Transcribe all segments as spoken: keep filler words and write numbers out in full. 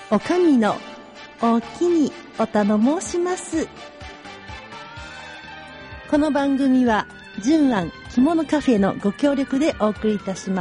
おかみのおきにお頼申します。この番組は純庵着物カフェのご協力でお送りいたします。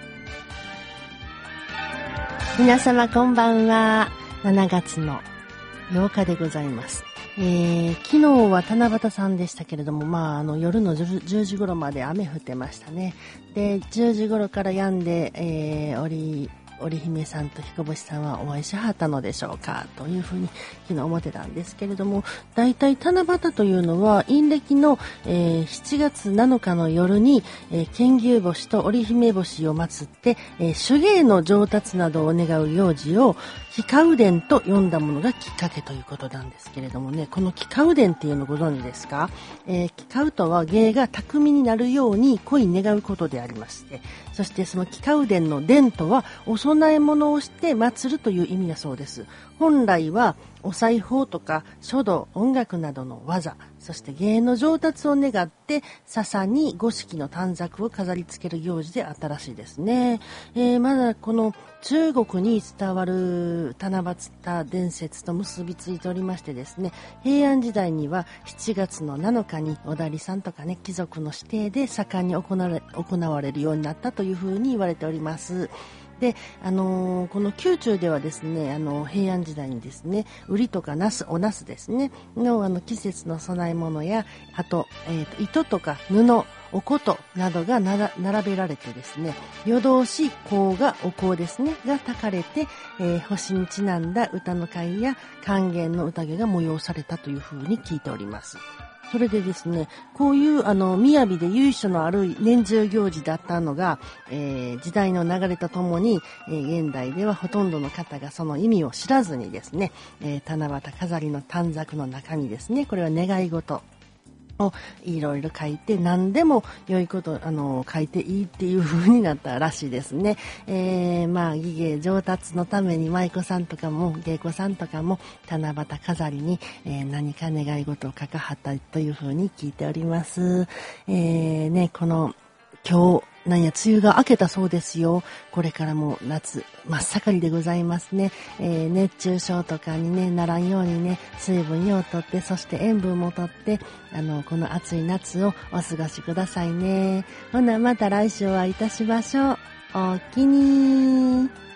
皆様こんばんは。しちがつのようかでございます。えー、昨日は七夕さんでしたけれども、まあ、あの夜のじゅうじ頃まで雨降ってましたね。で、じゅうじ頃から止んで、えー、織織姫さんと彦星さんはお会いしはったのでしょうかというふうに昨日思ってたんですけれども、だいたい七夕というのは陰暦の、えー、しちがつなのかの夜に、えー、剣牛星と織姫星を祀って、えー、手芸の上達などを願う行事を祈花伝と呼んだものがきっかけということなんですけれどもね、この祈花伝っていうのをご存知ですか？えー、祈花とは芸が巧みになるように恋願うことでありまして、そしてその祈花伝の伝とはお供え物をして祀るという意味だそうです。本来はお裁縫とか書道、音楽などの技、そして芸の上達を願って笹に五色の短冊を飾り付ける行事であったらしいですね。えー、まだこの中国に伝わる七夕伝説と結びついておりましてですね、平安時代にはしちがつのなのかにおだりさんとかね、貴族の指定で盛んに行われ、行われるようになったというふうに言われております。で、あのー、この宮中ではですね、あの平安時代にですね、ウリとかナス、おナスですねのあの季節の供え物や、あと、えーと、糸とか布、お琴などがなら並べられてですね、夜通し香がお香ですねが焚かれて、えー、星にちなんだ歌の会や還元の宴が催されたというふうに聞いております。それでですね、こういうあの雅で由緒のある年中行事だったのが、えー、時代の流れとともに、えー、現代ではほとんどの方がその意味を知らずにですね、えー、七夕飾りの短冊の中にですね、これは願い事をいろいろ書いて、何でも良いことあの書いていいっていう風になったらしいですね。えー、まあ技芸上達のために舞妓さんとかも芸妓さんとかも七夕飾りに、えー、何か願い事を書かはったという風に聞いております。えー、ね、この今日なんや梅雨が明けたそうですよ。これからも夏真っ盛りでございますね。えー、熱中症とかにねならんようにね、水分ようとって、そして塩分もとって、あのこの暑い夏をお過ごしくださいね。ほなまた来週お会いいたしましょう。おおきに。